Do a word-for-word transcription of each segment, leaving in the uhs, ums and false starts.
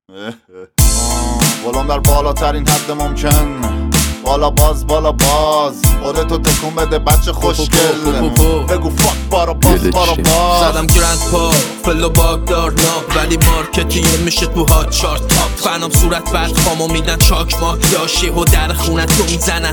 ولوم در بالاترین حد ممکن، بالا باز بالا باز خودتو تکون بده بچه خوشگل، بگو فاک بارا باز بارا باز. زدم گرند پا فلو باگدار ناب، ولی مارکتیه میشه تو هات چارت تاپ. فنام صورت بعد خامو میدن چاک ماک داشی و در خونت رو میزنن.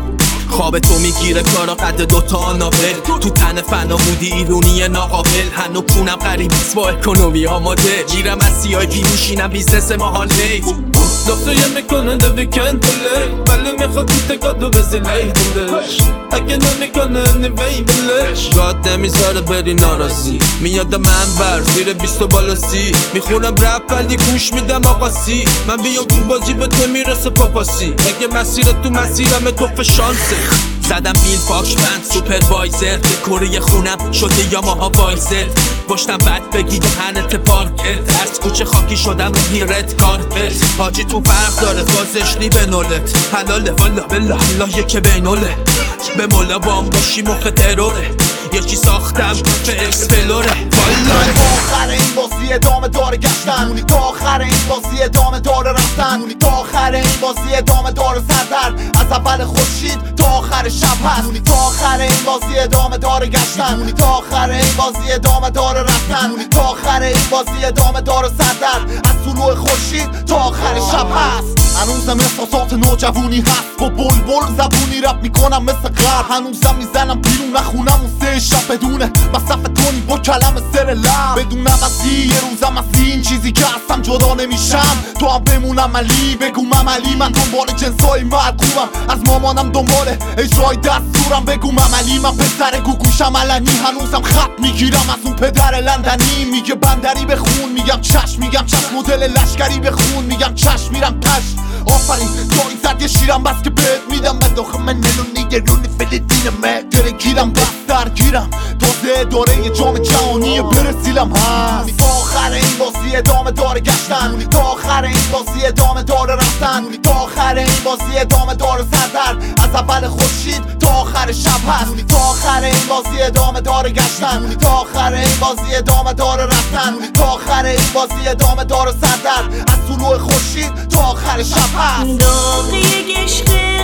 خواب تو میگیره کارا قد دوتا آنابل، تو تن فنا بودی ایرونی ناقابل. هنو کونم قریبیست با اکونومی آماده، میرم از سی آی پی میشینم بیزنس ماحال هیت. دختریه میکنن دو ویکند بله، ولی میخواد تو تکادو بزیلی بندش. اگه نمیکنه نیوی بلش گاد نمیذاره بری ناراضی. میاد من بر زیر بیست و بالا سی، میخونم رپ ولی گوش میدم آقا سی. من بیام تو بازی به تو میرسه پاپاسی، اگه مسیر تو مسیرم تو شانسه. زدم بیل پاک بند سوپروایزر، دکوری خونم شده یا ماها وایزر. باشتم بد بگید هنت پارکت، از کوچه خاکی شدم رو هیرت کارپت. حاجی تو فرق داره بازشنی به نولت، حلاله والا بلا الله یکه بینوله. به مولا بام باشی مخ تروره، یه چی ساختم به اکسپلوره. والا تا آخر این بازی ادامه داره گشتن، تا آخر این بازی ادامه داره رفتن، تا آخر این بازی ادامه داره سردر. از اول خورشید تا آخر شب هست، تا آخر این بازی ادامه داره گشتن، تا آخر این بازی ادامه داره رفتن، تا آخر این بازی ادامه داره سردر. از طلوع خورشید تا آخر شب هست. هنوزم احساسات نوجوانی هست، با بلبل زبونی رپ میکنم مثل غر. هنوزم میزنم بیرون نخونم اون سه شب بدونه مصرف تونی با کلم سر لب. بدونم از یه روزم از این چیزی که هستم جدا نمیشم، تو هم بمونم علی بگو مملی. من دنبال جنسای مرکوبم، از مامانم دنبال اجرای دستورم. بگو مملی من پسر گوگوشم علنی، هنوزم خط میگیرم از اون پدر لندنی. میگه بندری بخون میگم چشم، میگم چشم. مدل لشکری بخون میگم چشم، میرم پشت. آفرین دایی زد یه شیرم بس که بهت میدم. من داخل من نلونی یه رونی فلسطینمه، درگیرم بس درگیرم. تازه داره یه جام جهانی برسیلم هست. تا آخر این بازی ادامه داره گشتن، تا آخر این بازی ادامه داره رفتن، تا آخر این بازی ادامه داره سردر. از اول خورشید تا آخر شب هست، تا آخر این بازی ادامه داره گشتن، تا آخر این بازی ادامه داره رفتن، تا آخر این بازی ادامه داره سردر. از طلوع خورشید تا آخر شب هست. داغی عشق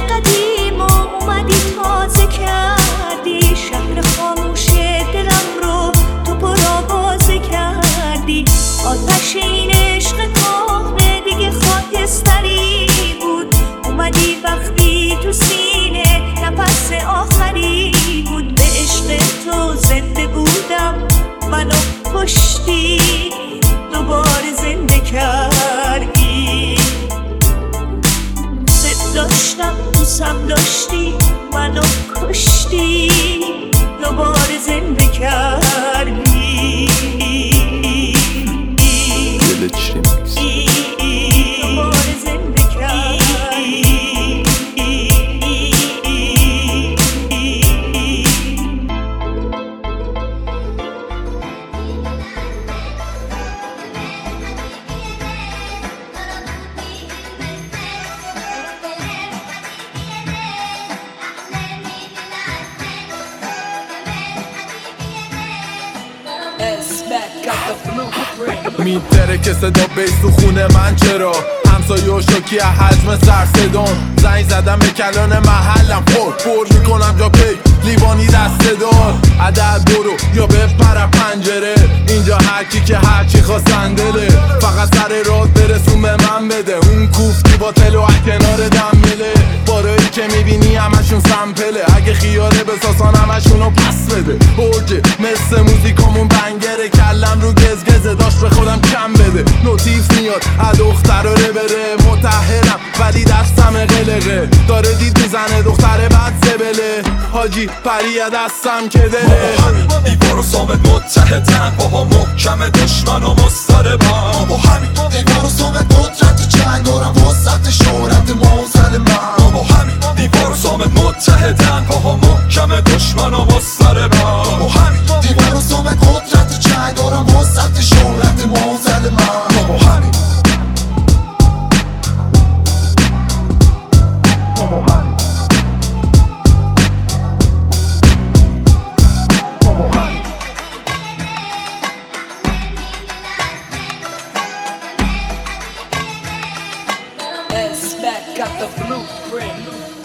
قدیم اومدی تازه کردی، شهر خاموش دلم رو تو پرآوازه کردی. آتش این عشق کهنه دیگه خاکستری بود، اومدی وقتی تو سینه نفس آخری بود. به عشق تو زنده بودم منو کشتی، دوباره زنده کردی. ست داشتم دوستم داشتی منو کشتی، دوباره زنده کردی. دوباره زنده کردی. میتره که صدا بیس تو خونه من، چرا همسایه و شاکی از حجم سر صدان. زنگ زدم به کلان محلم، پر پر میکنم جا پی لیوانی دسته دار. عدد برو یا بپر پنجره، اینجا هرکی که هرچی خواستن دله. فقط سر راه برسون به من بده، اون کوفتی با تلو کنار دم میله. بارایی که میبینی همشون سمپله، اگه خیاره بساسان همشونو پس بده. برجه مثل موزیکامون بنگره، کلم رو گزگزه داشت به خودم کم بده. نوتیف میاد از دختراره بره، متحرم ولی دستم قلقه. داره دید میزنه دختره بد زبله، حاجی پریه دستم که دله. ما با همین دیوار و ثابت متحدن، با ها محکم دشمن و مستربن. ما با همین دیوار و ثابت قدرت جنگ دارم وسط شهرت موزل من. ما با همین دیوار و ثابت متحدن، با ها محکم دشمن و مستربن. ما با همین دیوار و ثابت قدرت جنگ دارم وسط شهرت موزل من. ما با همین got the blueprint.